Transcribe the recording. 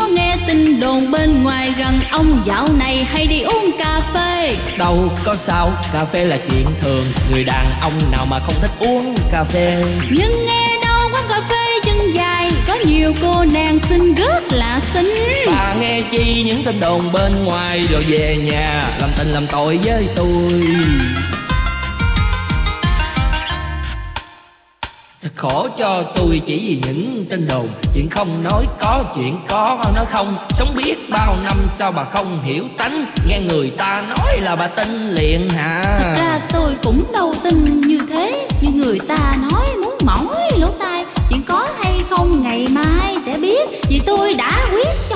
có nghe tin đồn bên ngoài rằng ông dạo này hay đi uống cà phê. Đâu có sao, cà phê là chuyện thường, người đàn ông nào mà không thích uống cà phê. Nhưng nghe đâu quán cà phê chân dài có nhiều cô nàng xinh rất là xinh. Bà nghe chi những tin đồn bên ngoài rồi về nhà làm tình làm tội với tôi. Khổ cho tôi chỉ vì những tin đồn, chuyện không nói có, chuyện có nói không. Sống biết bao năm sao bà không hiểu tánh, nghe người ta nói là bà tin liền hả? Thật ra tôi cũng đâu tin như thế, như người ta nói muốn mỏi lỗ tai. Chuyện có hay không ngày mai sẽ biết, vì tôi đã quyết cho